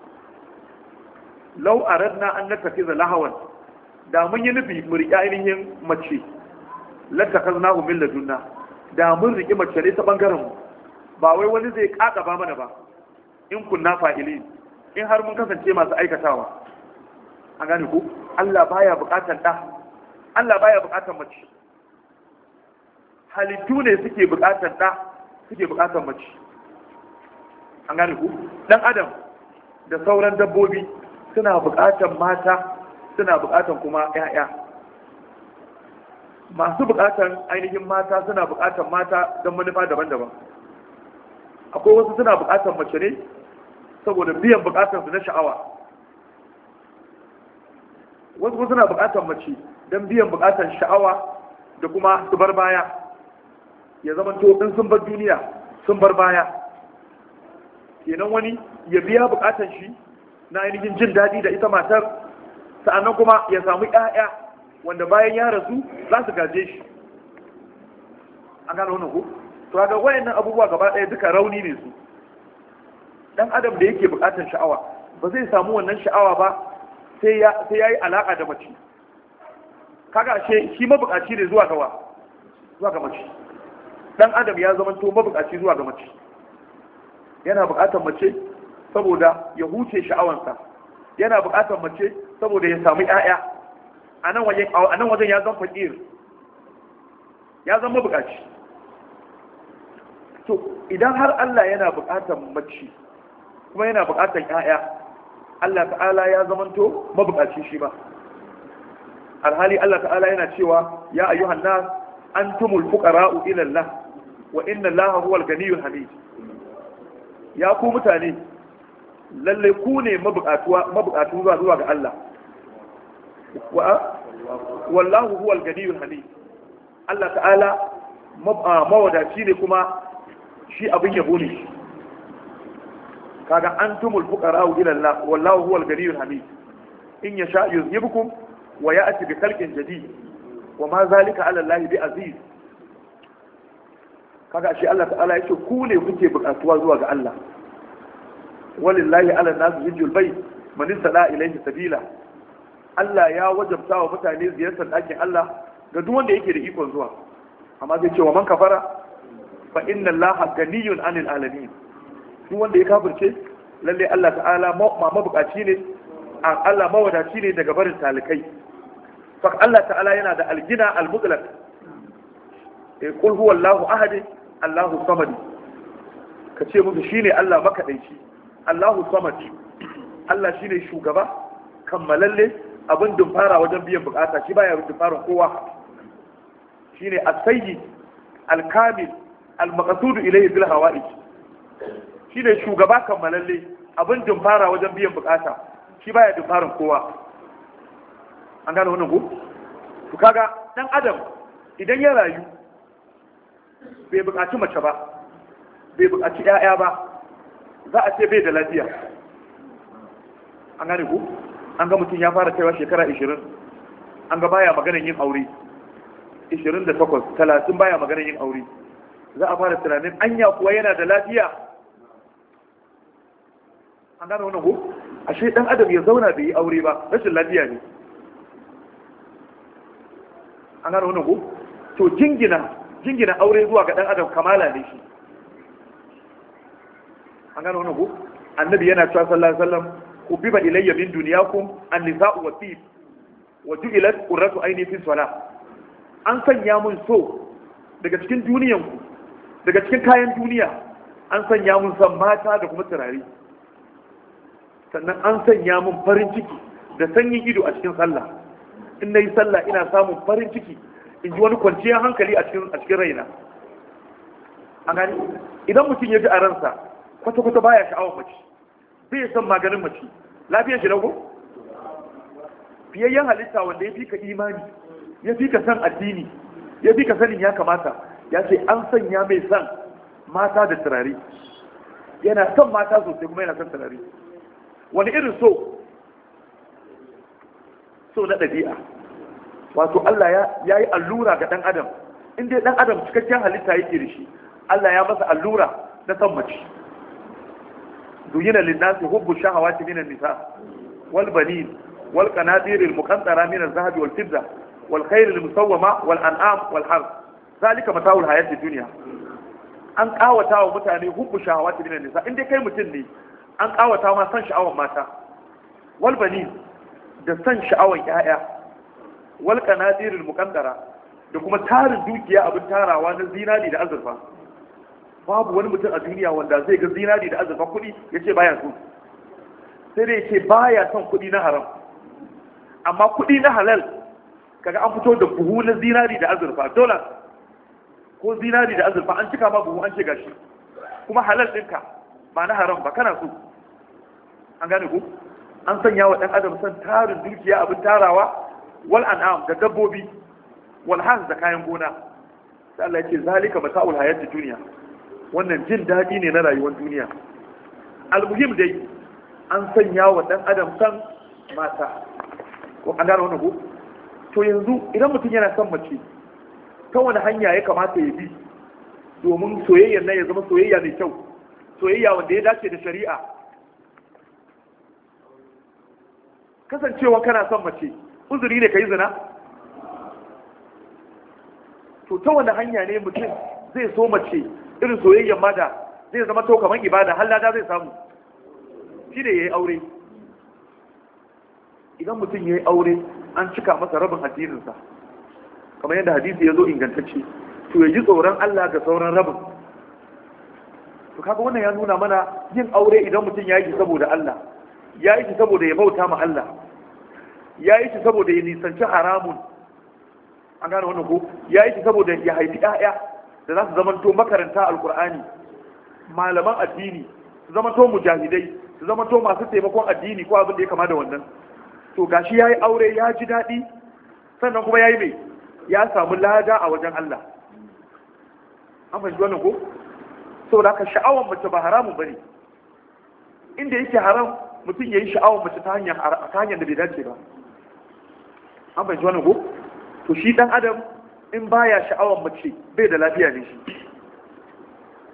lau aradna an nattakiza lahawan da mun yi nufi mu riƙe ainihin mace lattakhaznahu min ladunna da mun riƙe mace ne ta bangaren mu ba wai wani zai ƙaƙa ba mana ba in kunna fa'ilin in har mun kasance masu aikatawa an gane ku Allah baya buƙatar ɗa Allah baya buƙatar mace halittu ne suke buƙatar ɗa suke buƙatar mace an gane ku ɗan adam da sauran dabbobi suna buƙatar mata suna buƙatar kuma ƴaƴa masu buƙatar ainihin mata suna buƙatar mata don manufa daban-daban akwai wasu suna buƙatar mace ne saboda biyan buƙatar su na sha'awa wasu suna buƙatar mace don biyan buƙatar sha'awa da kuma su bar baya ya zama to in sun bar duniya sun bar baya kenan wani ya biya buƙatar shi na ainihin jin daɗi da ita matar sa'annan kuma ya samu ƴaƴa wanda bayan ya rasu za su gaje shi an gano wannan ko to ga wayannan abubuwa gaba ɗaya duka rauni ne su dan adam da yake buƙatar sha'awa ba zai samu wannan sha'awa ba sai ya sai yayi alaka da mace kaga she shi mabukaci ne zuwa ga zuwa ga mace dan adam ya zama to mabukaci zuwa ga mace yana buƙatar mace saboda ya huce sha'awansa yana buƙatar mace saboda ya samu ƴaƴa anan wajen anan wajen ya zama fakir ya zama mabukaci to idan har Allah yana buƙatar mace kuma yana buƙatar ƴaƴa Allah ta'ala ya zamanto mabukaci shi ba alhali Allah ta'ala yana cewa ya ayyuhan nas antumul fuqara'u ila Allah wa inna Allaha huwal ganiyyul hamid ya ku mutane lalle ku ne mabukatuwa mabukatu zuwa ga Allah wa wallahu huwal ganiyyul hamid Allah ta'ala mawadaci ne kuma shi abin yabo ne kaga antumul fuqara'u ila Allah wallahu huwal ganiyyul hamid in yasha yuzhibukum wa ya'ti bi khalqin jadid wa ma zalika 'ala Allah bi aziz kaga shi Allah ta'ala yake ku ne kuke buƙatuwa zuwa ga Allah walillahi ala nasu hijjul bayt man istada ilayhi sabila Allah ya wajabta wa mutane ziyartar ɗakin Allah ga duk wanda yake da ikon zuwa amma zai ce wa man kafara fa inna Allaha ganiyun anil alamin duk wanda ya kafirce lalle Allah ta'ala ma mabukaci ne Allah mawadaci ne daga barin talikai fa Allah ta'ala yana da algina almutlaq eh qul huwallahu ahad Allahu samad kace musu shine Allah makadaici Allahu samad Allah shine shugaba kammalalle abin dumfara wajen biyan bukata shi baya dumfarin kowa shine as-sayyid al-kamil al-maqsud ilayhi bil hawa'ij shine shugaba kammalalle abin dumfara wajen biyan bukata shi baya dumfarin kowa an gane wannan ko to kaga dan adam idan ya rayu bai bukaci mace ba bai bukaci ƴaƴa ba za a ce bai da lafiya an gane ko an ga mutum ya fara kaiwa shekara ishirin an ga baya maganar yin aure ishirin da takwas talatin baya maganar yin aure za a fara tunanin anya kuwa yana da lafiya an gane wannan ko ashe dan adam ya zauna bai yi aure ba rashin lafiya ne an gane wannan ko to jingina jingina aure zuwa ga dan adam kamala ne shi an gane wannan ko annabi yana cewa sallallahu alaihi wasallam ubiba ilayya min dunyakum an-nisa'u wat-tib wa ju'ilat qurratu ayni fi salah an sanya mun so daga cikin duniyanku daga cikin kayan duniya an sanya mun san mata da kuma turare sannan an sanya mun farin ciki da sanyin ido a cikin sallah in nayi sallah ina samun farin ciki in ji wani kwanciyar hankali a cikin a cikin raina an gani idan mutum ya ji a ransa kwata-kwata baya sha'awar mace bai san maganin mace lafiyar shi dago fiyayyen halitta wanda ya fi ka imani ya fi ka san addini ya fi ka sanin ya kamata ya ce an sanya mai san mata da turare yana son mata sosai kuma yana son turare wani irin so so na ɗabi'a wato Allah ya yi allura ga ɗan adam in dai ɗan adam cikakken halitta yake da shi Allah ya masa allura na san mace دين للناس حب الشهوات من النساء والبنين والقناطير المقنطرة من الذهب والفضة والخيل المسومة والأنعام والحرث ذلك متاع الحياة الدنيا an kawata wa mutane hubbu shahawati min nisa inda kai mutum ne an kawata ma san sha'awan mata wal banin da san sha'awan yaya wal qanadirul muqaddara da kuma tarin dukiya abin tarawa na zinari da azurfa babu wani mutum a duniya wanda zai ga zinari da azurfa kuɗi ya ce baya so sai dai ce baya son kuɗi na haram amma kuɗi na halal kaga an fito da buhu na zinari da azurfa dola ko zinari da azurfa an cika ma buhu an ce gashi kuma halal ɗinka ba na haram ba kana so an gane ku an sanya wa ɗan adam son tarin dukiya abin tarawa wal an'am da dabbobi wal hans da kayan gona sai Allah ya ce zalika mata'ul hayatid dunya wannan jin daɗi ne na rayuwar duniya almuhim dai an sanya wa ɗan adam san mata ko an gane wannan ko to yanzu idan mutum yana son mace ta wani hanya ya kamata ya bi domin soyayyar nan ya zama soyayya mai kyau soyayya wanda ya dace da shari'a kasancewa kana son mace uzuri ne ka yi zina to ta wani hanya ne mutum zai so mace irin soyayyar mata zai zama to kamar ibada har lada zai samu shi ne ya yi aure idan mutum ya yi aure an cika masa rabin addininsa kamar yadda hadisi ya zo ingantacce to ya ji tsoron Allah ga sauran rabin to kaga wannan ya nuna mana yin aure idan mutum ya yi shi saboda Allah ya yi shi saboda ya bauta ma Allah ya yi shi saboda ya nisanci haramun an gane wannan ko ya yi shi saboda ya haifi ƴaƴa da za su zamanto makaranta alkur'ani malaman addini su zamanto mujahidai su zamanto masu taimakon addini ko abin da ya kama da wannan to gashi ya yi aure ya ji daɗi sannan kuma ya yi mai ya samu lada a wajen Allah an fahimci wannan ko saboda haka sha'awar mace ba haramun bane inda yake haram mutum ya yi sha'awar mace ta hanyar ta hanyar da bai dace ba an fahimci wannan ko to shi dan adam in baya sha'awar mace bai da lafiya ne shi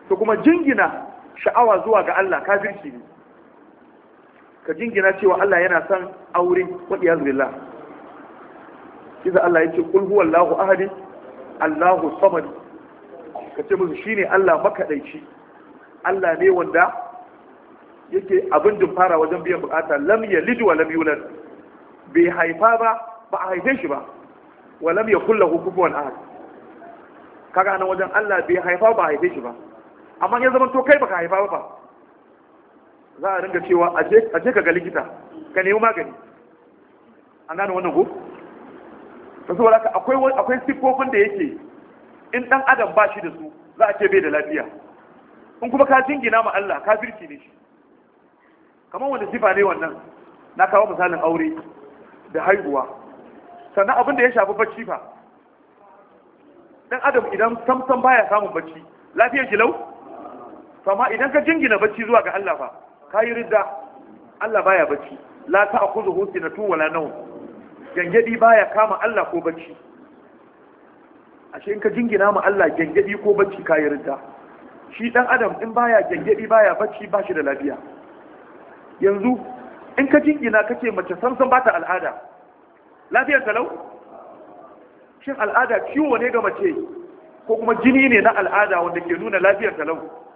to kuma jingina sha'awa zuwa ga Allah kafirci ne. Ka jingina cewa Allah yana son aure wa iyaz billah. Kiza Allah yake kul huwallahu ahad Allahu samad. Kace musu shine Allah makadaici. Allah ne wanda yake abin din fara wajen biyan bukata, lam yalid wa lam yulad. Bai haifa ba, ba a haife shi ba. Wa lam yakul lahu kufuwan ahad. Kaga nan wajen Allah bai haifa ba a haife shi ba. Amma ya zama to kai baka haifa ba, za a ringa cewa aje ka ga likita ka nemi magani. An gane wannan ko? Ta saboda haka akwai akwai siffofin da yake in dan adam ba shi da su za a ce bai da lafiya. In kuma ka jingina ma Allah kafirci ne shi. Kamar wanda sifa ne wannan, na kawo misalin aure da haihuwa. Sannan abin da ya shafi bacci fa, dan adam idan samsam baya samun bacci lafiyar shi lau. Amma idan ka jingina bacci zuwa ga Allah fa kayi ridda. Allah baya bacci, la ta'khudhuhu sinatun wala nawm. Gangadi baya kama Allah ko bacci. Ashe in ka jingina ma Allah gangadi ko bacci kayi ridda. Shi dan adam in baya gangadi baya bacci ba shi da lafiya. Yanzu in ka jingina kace mace samsam ba ta al'ada, lafiyar ta lau? Shin al'ada ciwo ne ga mace ko kuma jini ne na al'ada wanda ke nuna lafiyar ta lau?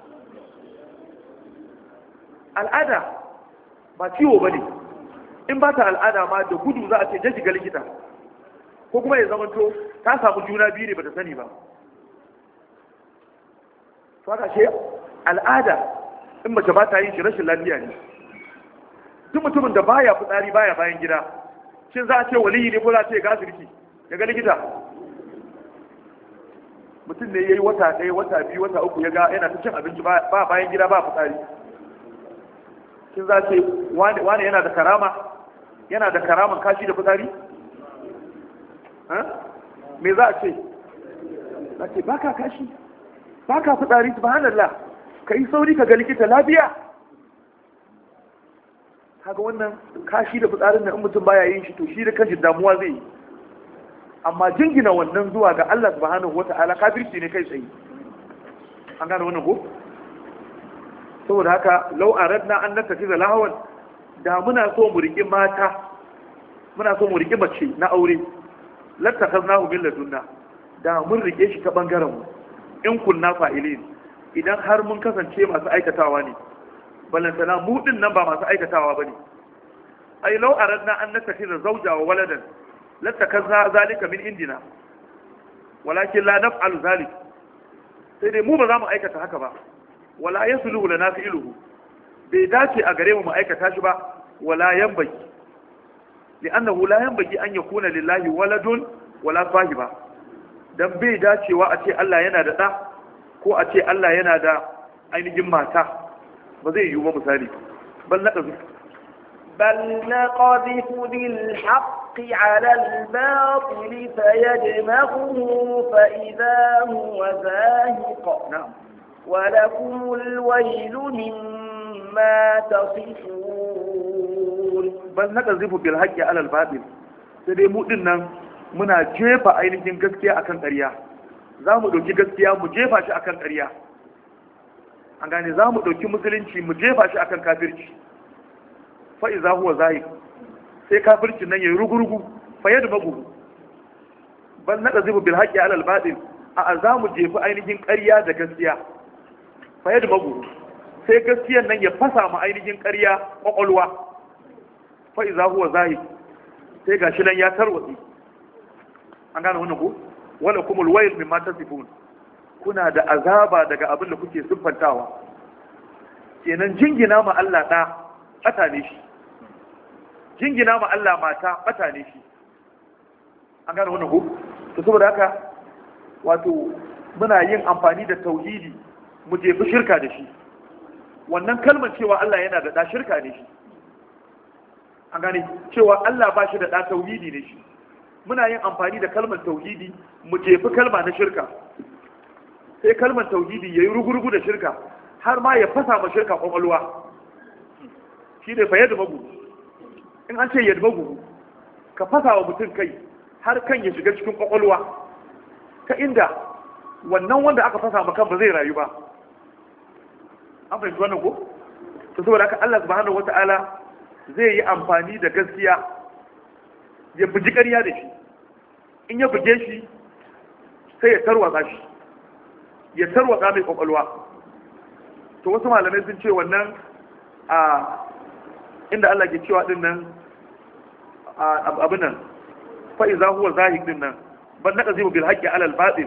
Al'ada ba ciwo ba ne. In ba ta al'ada ma da gudu za a ce je shiga likita, ko kuma ya zamanto ta samu juna biyu ne ba ta sani ba. To haka ce al'ada in mace ba ta yin shi rashin lafiya ne. Duk mutumin da baya fitsari baya bayan gida, shin za a ce waliyi ne ko za a ce gasirki daga likita? Mutum ne ya yi wata ɗaya wata biyu wata uku ya ga yana ta cin abinci ba bayan gida ba fitsari, shin za a ce wani yana da karama yana da karaman kashi da fitsari? Me za a ce? Za a ce ba ka kashi ba ka fitsari, subhanallah, ka yi sauri ka ga likita lafiya. Kaga wannan kashi da fitsarin nan in mutum baya yin shi to shi da kanshi damuwa zai yi. Amma jingina wannan zuwa ga Allah subhanahu wata'ala kafirci ne kai tsaye. An gane wannan ko? Saboda haka law aradna an natakiza lahawan, da muna so mu riki mata, muna so mu riki mace na aure, lattakaznahu bil ladunna, da mun rike shi ta bangaren mu. In kunna fa'ilin, idan har mun kasance masu aikatawa ne, balantana mu din nan ba masu aikatawa bane. Ai law aradna an natakiza zawja wa waladan lattakazna zalika min indina, walakin la naf'alu zalik. Sai dai mu ba za mu aikata haka ba. Wala yasluhu lana fi'luhu, bai dace a gare mu mu aikata shi ba. Wala yanbaghi, li'annahu la yanbaghi an yakuna lillahi waladun wala sahiba. Dan bai dacewa a ce Allah yana da ɗa ko a ce Allah yana da ainihin mata, ba zai yiwu ba misali. Bal naqdi بل نقذف بالحق على الباطل فيدمغه فإذا هو زاهق. نعم. ولكم الويل مما تصفون. بل نقذف بالحق على الباطل. sai mu din nan muna jefa ainihin gaskiya akan ƙarya. Za mu ɗauki gaskiya mu jefa shi akan ƙarya. An gane, za mu ɗauki musulunci mu jefa shi akan kafirci. fa'iza huwa zahir, sai kafircin nan ya yi rugurugu faye da magu. Ban naɗa zubu bil haƙi alal baɗin, a za mu jefi ainihin ƙarya da gaskiya faye da magu, sai gaskiyan nan ya fasa ma ainihin ƙarya ƙwaƙwalwa. Fa'iza huwa zahir, sai ga shi nan ya tarwatsi. An gane wannan ko? Wala kumul wayil min mata sifun, kuna da azaba daga abin da kuke siffantawa. Kenan jingina ma Allah ɗa ɓata ne shi, jingina ma Allah mata ɓata ne shi. An gane wannan ko? To saboda haka wato muna yin amfani da tauhidi mu jefi shirka da shi. Wannan kalmar cewa Allah yana da ɗa shirka ne shi. An gane cewa Allah ba shi da ɗa tauhidi ne shi. Muna yin amfani da kalmar tauhidi mu jefi kalma na shirka, sai kalmar tauhidi ya yi rugurugu da shirka har ma ya fasa ma shirka ƙwaƙwalwa. Shi ne fa yadda magu. In an ce yadda magu, ka fasa wa mutum kai har kan ya shiga cikin ƙwaƙwalwa, ta inda wannan wanda aka fasa ma kan ba zai rayu ba. an fahimci wannan ko to saboda haka Allah subhanahu wata'ala zai yi amfani da gaskiya ya buji ƙarya da shi, in ya buge shi sai ya tarwatsa shi, ya tarwatsa mai kwakwalwa. To wasu malamai sun ce wannan a inda Allah ke cewa din nan abin nan fa'iza huwa zahik din nan ban naka zai bil haqqi alal batil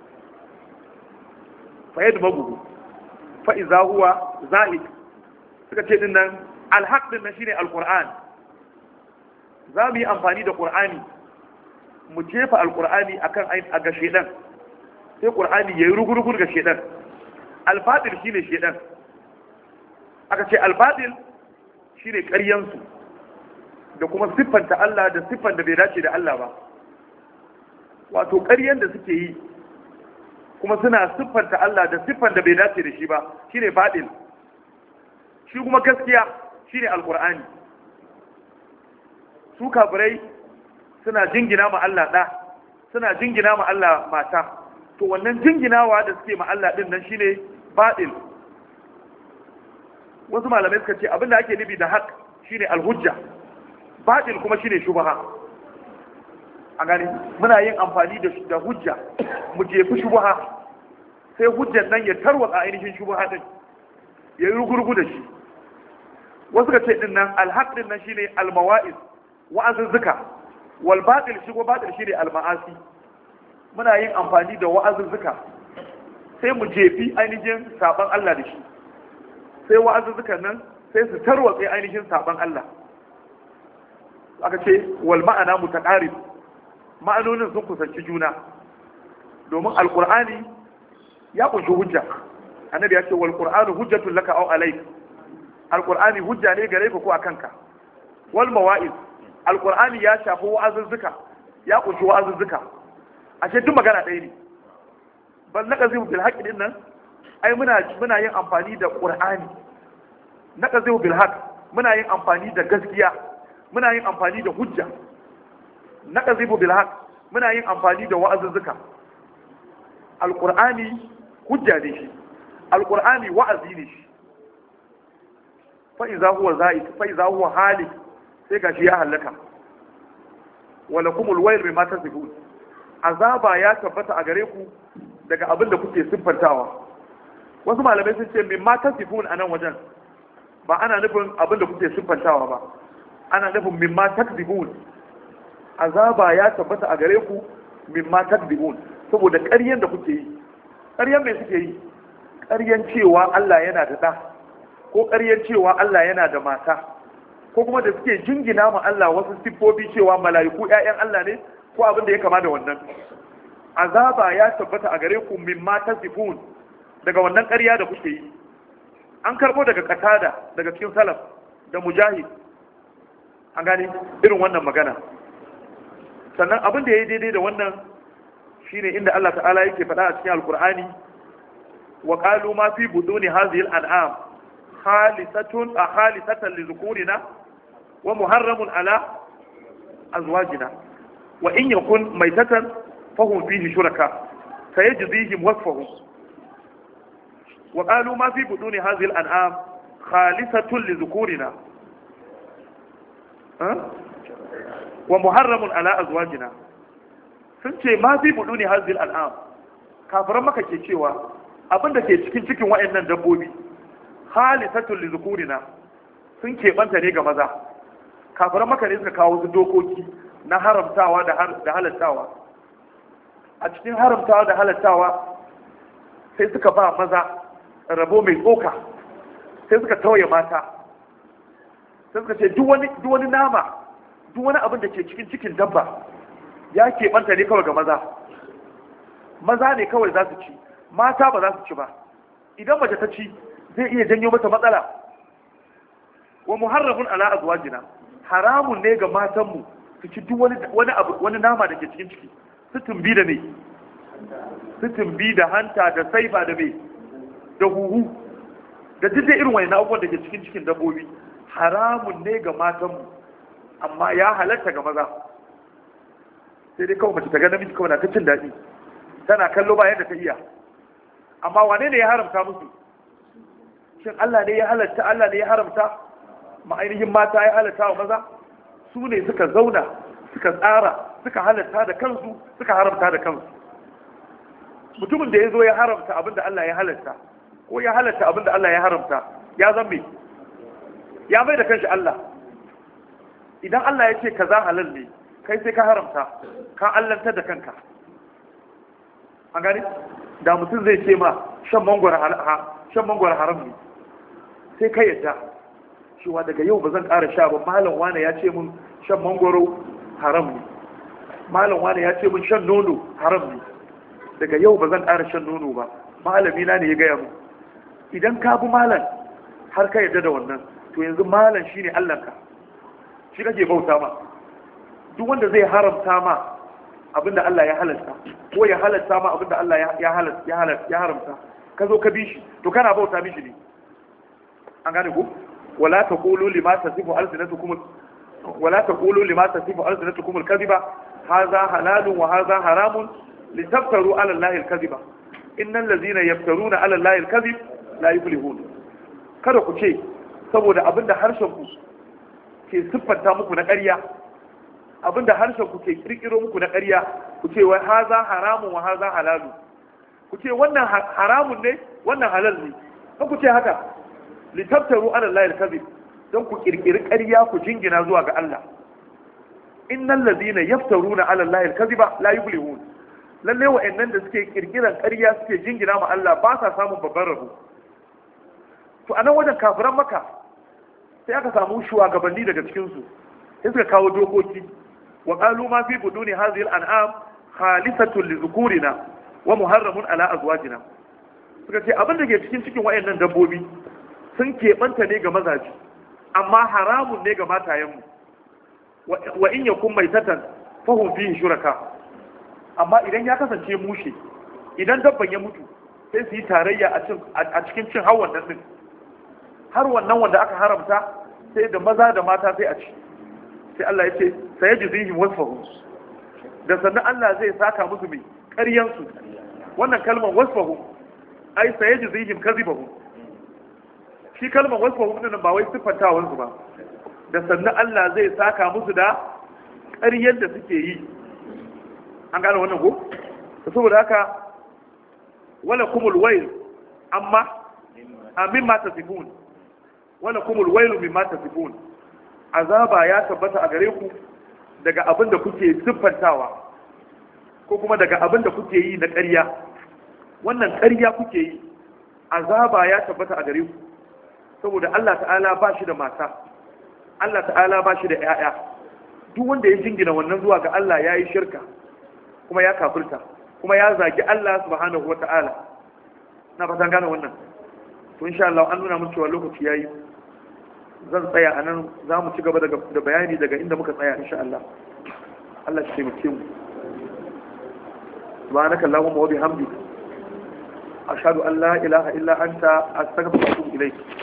fa yadmagu fa'iza huwa zahik suka ce din nan alhaq din nan shine alquran. za mu yi amfani da qur'ani mu jefa alqur'ani akan a ga shedan, sai qur'ani yayi rugurugur ga shedan. albatil shine shedan, aka ce albatil shine ƙaryansu da kuma siffanta Allah da siffan da bai dace da Allah ba. Wato ƙaryan da suke yi kuma suna siffanta Allah da siffan da bai dace da shi ba shine batil. Shi kuma gaskiya shine alqur'ani. Su kafirai suna jingina ma Allah ɗa, suna jingina ma Allah mata. To wannan jinginawa da suke ma Allah din nan shine batil. Wasu malamai suka ce abinda ake nufi da haq shine alhujja, batil kuma shine shubha. A gani muna yin amfani da da hujja mu jefi shubha, sai hujjan nan ya tarwatsa ainihin shubha din, ya yi rugurgu da shi. Wasu suka ce din nan alhaq din nan shine almawa'iz, wa'azuzzuka, wal batil shi ko batil shine alma'asi. Muna yin amfani da wa'azuzzuka sai mu jefi ainihin saban Allah da shi, sai wa'azuzzukan nan sai su tarwatsa ainihin saban Allah. Aka ce wal ma'ana mutaqarib, ma'anonin sun kusanci juna, domin alqur'ani ya kunshi hujja. Annabi ya ce wal qur'anu hujjatun laka aw alayk, alqur'ani hujja ne gare ka ko akanka. Wal mawa'iz, alqur'ani ya shafi wa'azuzzuka, ya kunshi wa'azuzzuka. Ashe duk magana ɗaya ne. Bal naqazu bil haqqi din nan ai muna muna yin amfani da qur'ani. Naqazu bil haqq muna yin amfani da gaskiya, muna yin amfani da hujja. Naqazu bil haqq muna yin amfani da wa'azuzzuka. Alqur'ani hujja ne shi, alqur'ani wa'azi ne shi. Fa iza huwa za'id fa iza huwa halik, sai gashi ya halaka. Wa lakumul wayl mimma tasifun, azaba ya tabbata a gare ku daga abin da kuke siffantawa. Wasu malamai sun ce mimma tasifun anan wajen ba ana nufin abin da kuke siffantawa ba, ana nufin mimma takdibun. Azaba ya tabbata a gare ku mimma takdibun, saboda ƙaryen da kuke yi. Ƙaryen mai suke yi? Ƙaryen cewa Allah yana da ɗa, ko ƙaryen cewa Allah yana da mata, ko kuma da suke jingina ma Allah wasu siffofi cewa mala'iku ƴaƴan Allah ne, ko abin da ya kama da wannan. Azaba ya tabbata a gare ku mimma tasifun, daga wannan ƙarya da kuke yi. An karɓo daga Qatada daga cikin salaf da Mujahid, an gane irin wannan magana. Sannan abin da ya yi daidai da wannan shine inda Allah ta'ala yake faɗa a cikin Alƙur'ani, wa qalu ma fi buduni hadhihi al-an'am khalisatun a khalisatan li dhukurina wa muharramun ala azwajina wa in yakun maitatan fahum fihi shuraka sayajzihim wasfahum. wa qalu ma fi buduni hadhihi al-an'am khalisatun li dhukurina wa muharramun ala azwajina. Sun ce ma fi buduni hadhihi al-an'am, kafiran maka ke cewa abinda ke cikin cikin wayannan dabbobi khalisatun li dhukurina, sun keɓanta ne ga maza. Kafiran maka ne suka kawo su dokoki na haramtawa da halattawa. A cikin haramtawa da halattawa sai suka ba maza rabo mai tsoka, sai suka tauye mata, sai suka ce duk wani nama, duk wani abin da ke cikin cikin dabba ya keɓanta ne kawai ga maza. Maza ne kawai za su ci, mata ba za su ci ba. Idan mace ta ci zai iya janyo mata matsala. Wa muharramun ala azwajina, haramun ne ga matanmu su ci duk wani wani abu wani nama da ke cikin ciki, su tumbi da me, su tumbi da hanta da saifa da me, da huhu da duk da irin wani abubuwan da ke cikin cikin dabbobi haramun ne ga matanmu, amma ya halatta ga maza. Sai dai kawai mace ta ga namiji kawai na ta cin daɗi, tana kallo ba yadda ta iya. Amma wane ne ya haramta musu? shin Allah ne ya halatta Allah ne ya haramta ma ainihin mata ya halatta wa maza su ne suka zauna suka tsara suka halatta da kansu suka haramta da kansu. Mutumin da ya zo ya haramta abinda Allah ya halatta ko ya halatta abinda Allah ya haramta ya zambe ya bai da kanshi Allah. Idan Allah ya ce kaza halal ne kai sai ka haramta ka allantar da kanka. An gani da mutum zai ce ma shan mangwara shan mangwara haram ne sai ka yadda cewa daga yau ba zan ƙara sha ba, malam wane ya ce mun shan mangwaro haram ne, malam wane ya ce mun shan nono haram ne, daga yau ba zan ƙara shan nono ba, malami na ne ya gaya mu. Idan ka bi malam har ka yadda da wannan to yanzu malam shine Allahnka, shi kake bauta ma. Duk wanda zai haramta ma abinda Allah ya halalta ko ya halalta ma abinda Allah ya halalta ya halalta ya haramta ka zo ka bi shi to kana bauta mishi ne. An gane ku wala taqulu lima tasifu alsinatukum wala taqulu lima tasifu alsinatukum alkadhiba hadha halalun wa hadha haramun litaftaru ala allahi alkadhiba innal ladhina yaftaruna ala allahi alkadhib la yuflihun. kada ku ce saboda abinda harshen ku ke siffanta muku na ƙarya, abinda harshen ku ke kirkiro muku na ƙarya, ku ce wai haza haramun wa haza halalu, ku ce wannan haramun ne wannan halal ne, kan ku ce haka litabtaru ala allahi alkazib, don ku kirkiri ƙarya ku jingina zuwa ga Allah. innal ladina yaftaruna ala allahi alkaziba la yuflihun. lalle wa'annan da suke kirkiran ƙarya suke jingina ma Allah ba sa samun babban rabo. to anan wajen kafiran maka sai aka samu shugabanni daga cikin su sai suka kawo dokoki wa qalu ma fi buduni hadhihi al-an'am khalisatun li dhukurina wa muharramun ala azwajina. suka ce abin da ke cikin cikin wayannan dabbobi sun keɓanta ne ga mazaji amma haramun ne ga matayenmu. wa in yakun maitatan fahum fihi shuraka. amma idan ya kasance mushe, idan dabban ya mutu sai su yi tarayya a cikin cin har wannan din, har wannan wanda aka haramta sai da maza da mata sai a ci. sai Allah ya ce sayajzihim wasfahum, da sannan Allah zai saka musu mai ƙaryansu. wannan kalmar wasfahum ai sayajzihim kadhibahum, shi kalmar wasfahum din ba wai siffantawan su ba, da sannan Allah zai saka musu da ƙaryan da suke yi. an gane wannan ko saboda haka wala kumul wayl amma amin ma tasifun wala kumul wayl mimma tasifun. azaba ya tabbata a gare ku daga abin da kuke siffantawa ko kuma daga abin da kuke yi na ƙarya. wannan ƙarya kuke yi, azaba ya tabbata a gare ku saboda Allah ta'ala ba shi da mata, Allah ta'ala ba shi da 'ya'ya. duk wanda ya jingina wannan zuwa ga Allah ya yi shirka kuma ya kafirta kuma ya zagi Allah subhanahu wa ta'ala. na fatan gane wannan. to insha Allah an nuna mun cewa lokaci yayi, zan tsaya a nan, za mu ci gaba da bayani daga inda muka tsaya insha Allah. Allah shi taimake mu. subhanaka allahumma wa bihamdika ashhadu an la ilaha illa anta astaghfiruka wa atubu ilayk.